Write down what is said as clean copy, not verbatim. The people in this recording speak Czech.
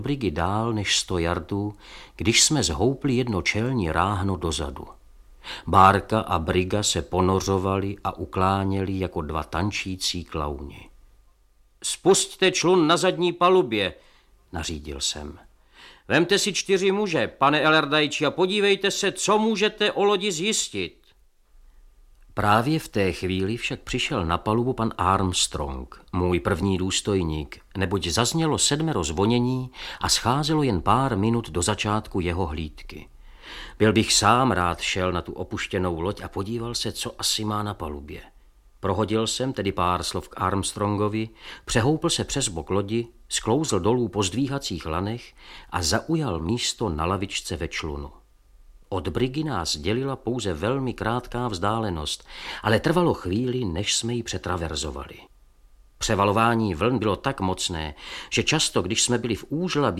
brigy dál než 100 jardů, když jsme zhoupli jedno čelní ráhno dozadu. Bárka a briga se ponořovali a ukláněli jako dva tančící klauni. Spusťte člun na zadní palubě, nařídil jsem. Vemte si 4 muže, pane Ellardaiči, a podívejte se, co můžete o lodi zjistit. Právě v té chvíli však přišel na palubu pan Armstrong, můj první důstojník, neboť zaznělo 7 zvonění a scházelo jen pár minut do začátku jeho hlídky. Byl bych sám rád šel na tu opuštěnou loď a podíval se, co asi má na palubě. Prohodil jsem tedy pár slov k Armstrongovi, přehoupl se přes bok lodi, sklouzl dolů po zdvíhacích lanech a zaujal místo na lavičce ve člunu. Od brigy nás dělila pouze velmi krátká vzdálenost, ale trvalo chvíli, než jsme ji přetraverzovali. Převalování vln bylo tak mocné, že často, když jsme byli v úžlabí